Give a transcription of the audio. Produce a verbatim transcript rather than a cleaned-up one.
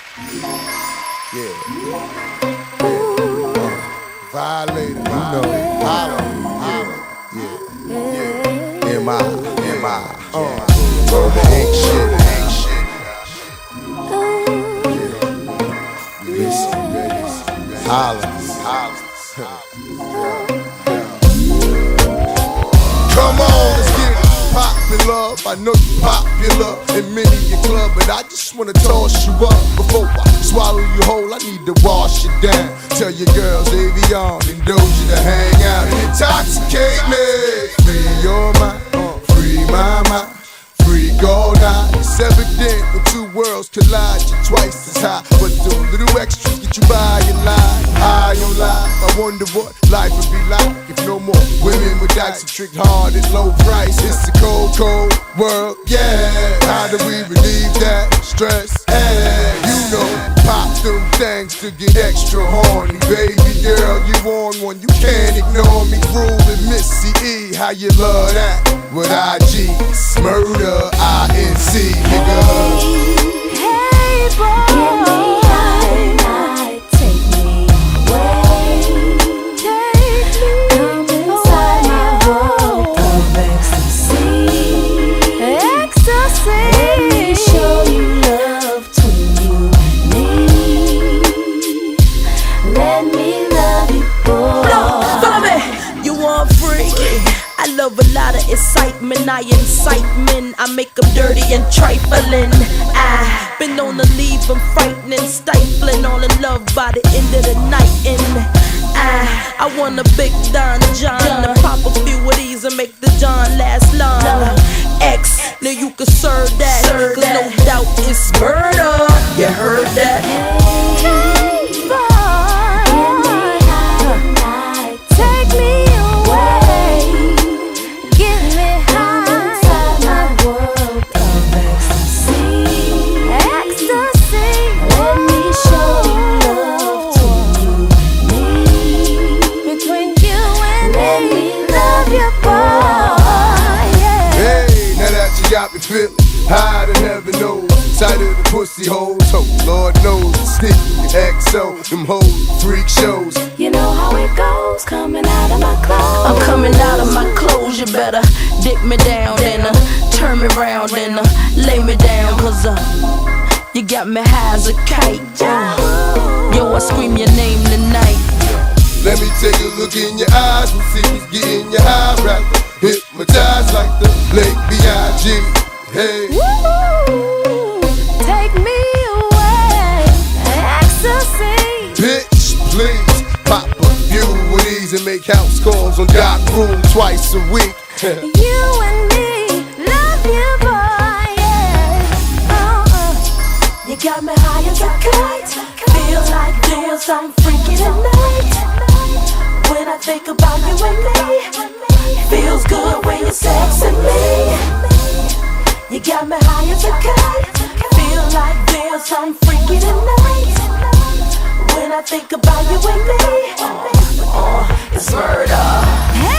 Yeah. Yeah. Violator, you know. Holla. Yeah. Yeah. M I. M I. Uh. That ain't shit. Ain't shit. Yeah. Listen. Holla. Holla. Come on, let's get it. Popular, I know you popular in many your club, but I just wanna toss you up before I swallow you whole. I need to wash you down. Tell your girls Avion and Doja to hang out and intoxicate me. Free your mind, uh, free my mind, free all night. It's evident when two worlds collide, you're twice as high, but the little extras get you by your life. High on life, I wonder what life would be like if no more women with dykes and tricked hard at low price. It's a cold, cold world, yeah. How do we relieve that stress? Hey, you know, pop them things to get extra horny. Baby girl, you on one, you can't ignore me. Rule and Missy E, how you love that? With I G, murder, I N C, nigga. Hey, boy. Give me high night, take me away. Take me Come inside away. My world of ecstasy. Ecstasy. Let me show you love between you and me. Let me love you, boy. Follow me. You want free? I love a lot of excitement, I incite men, I make them dirty and trifling. I've been on the leave, I'm frightening, stifling, all in love by the end of the night. And I, I want a big Don John to pop a few of these and make the John last long. X, now you can serve that, cause no doubt it's murder. You heard that? Hey, boy. Give me high night, take me away. Give me high inside my world of ecstasy. Ecstasy. Let me show you love between you and me. Between you and me. Let me love you, boy. Yeah. Hey, now that you got me feeling high than heaven knows, sight of the pussy holes, oh Lord knows, sticky X O, them whole freak shows. You know how it goes, coming out of my clothes. I'm coming out of my clothes, you better dick me down and uh, turn me round and uh, lay me down, cause uh, you got me high as a kite. Uh, yo, I scream your name tonight. Let me take a look in your eyes and see who's getting you high, right? Hypnotized like the late B I G. Hey. Woo, take me away, ecstasy. Bitch, please, pop a few of these and make house calls on Doc Room twice a week. You and me, love you, boy, yeah. Uh-uh. You got me high as a kite. Feel like doing something freaky tonight. When I think about you and me, feels good when you're sexing me. You got me high as a kite. Feel like doing something freaky tonight. When I think about you and me, uh, uh, it's murder. Hey!